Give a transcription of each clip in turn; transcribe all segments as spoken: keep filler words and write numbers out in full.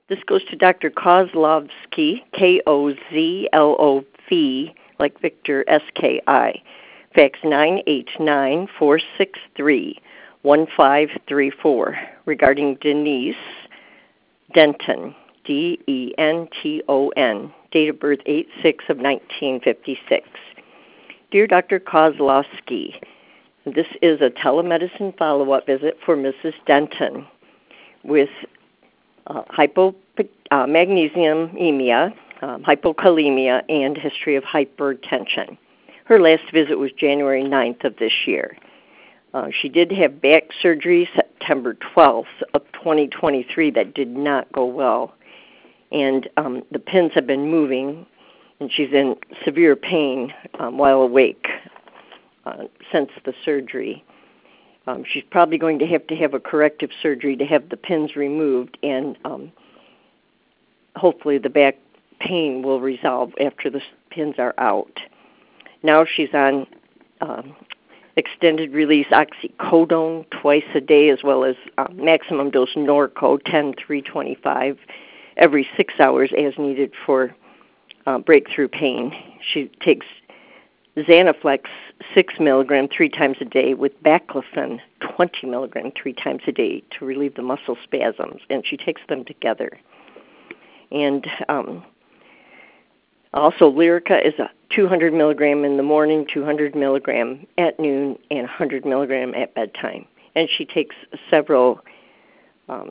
This goes to Doctor Kozlovsky, K O Z L O V, like Victor, S K I. Fax nine eight nine, four six three, one five three four, regarding Denise Denton, D E N T O N, date of birth eight six of nineteen fifty-six. Dear Doctor Kozlovsky, this is a telemedicine follow-up visit for Missus Denton with uh, hypomagnesemia, um, hypokalemia, and history of hypertension. Her last visit was January ninth of this year. Uh, she did have back surgery September twelfth of twenty twenty-three that did not go well. And um, the pins have been moving, and she's in severe pain um, while awake uh, since the surgery. Um, she's probably going to have to have a corrective surgery to have the pins removed, and um, hopefully the back pain will resolve after the pins are out. Now she's on um, extended release oxycodone twice a day, as well as uh, maximum dose Norco ten three twenty-five every six hours as needed for uh, breakthrough pain. She takes Xanaflex six milligram three times a day with baclofen twenty milligram three times a day to relieve the muscle spasms, and she takes them together. And um, also Lyrica is a two hundred milligram in the morning, two hundred milligram at noon, and one hundred milligram at bedtime. And she takes several um,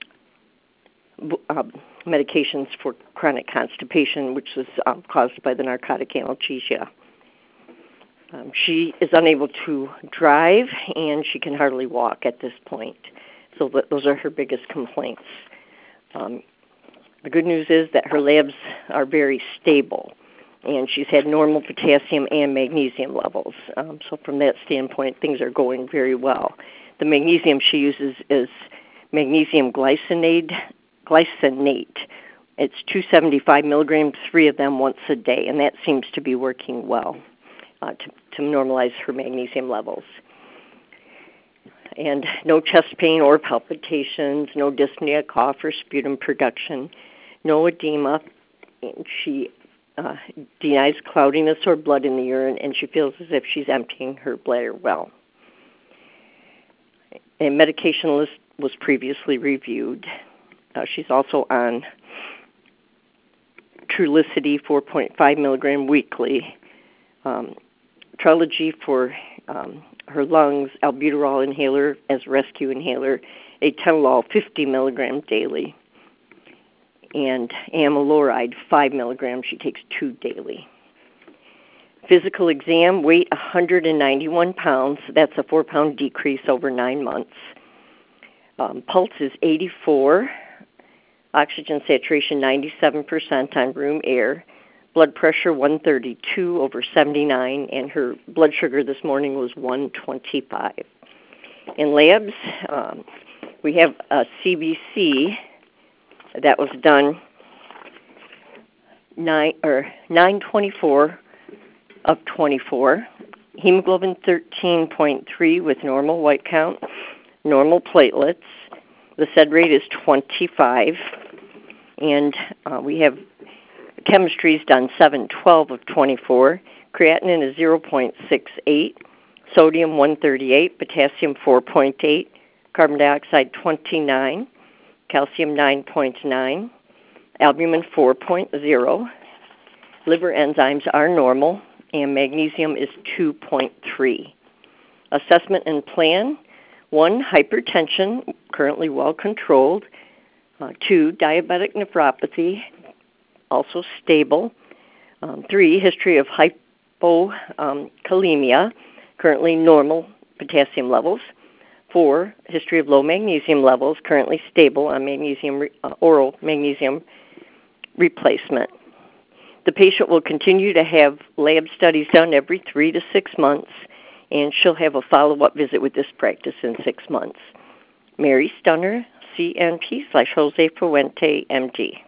uh, medications for chronic constipation, which is um, caused by the narcotic analgesia. Um, she is unable to drive, and she can hardly walk at this point. So th- those are her biggest complaints. Um, the good news is that her labs are very stable, and she's had normal potassium and magnesium levels. Um, so from that standpoint, things are going very well. The magnesium she uses is magnesium glycinate. glycinate. It's two hundred seventy-five milligrams, three of them once a day, and that seems to be working well uh, to, to normalize her magnesium levels. And no chest pain or palpitations, no dyspnea, cough, or sputum production, no edema. And she uh, denies cloudiness or blood in the urine, and she feels as if she's emptying her bladder well. A medication list was previously reviewed. Uh, she's also on Trulicity four point five milligram weekly, um, Trelegy for um, her lungs, albuterol inhaler as rescue inhaler, atenolol fifty milligram daily, and amiloride five milligrams. She takes two daily. Physical exam, weight one hundred ninety-one pounds. That's a four pound decrease over nine months. Um, pulse is eighty-four. Oxygen saturation ninety-seven percent on room air. Blood pressure one thirty-two over seventy-nine, and her blood sugar this morning was one twenty-five. In labs, um, we have a C B C that was done nine or nine twenty-four of twenty-four. Hemoglobin thirteen point three with normal white count, normal platelets. The sed rate is twenty-five, and uh, we have chemistry's done seven twelve of twenty-four. Creatinine is zero point six eight, sodium one thirty-eight, potassium four point eight, carbon dioxide twenty-nine, calcium nine point nine, albumin four point zero, liver enzymes are normal, and magnesium is two point three. Assessment and plan: one, hypertension, currently well controlled. Uh, two, diabetic nephropathy, also stable. Um, three, history of hypokalemia, currently normal potassium levels. Four, history of low magnesium levels, currently stable on magnesium re- uh, oral magnesium replacement. The patient will continue to have lab studies done every three to six months, and she'll have a follow-up visit with this practice in six months. Mary Stunner, C N P slash Jose Fuente, M D.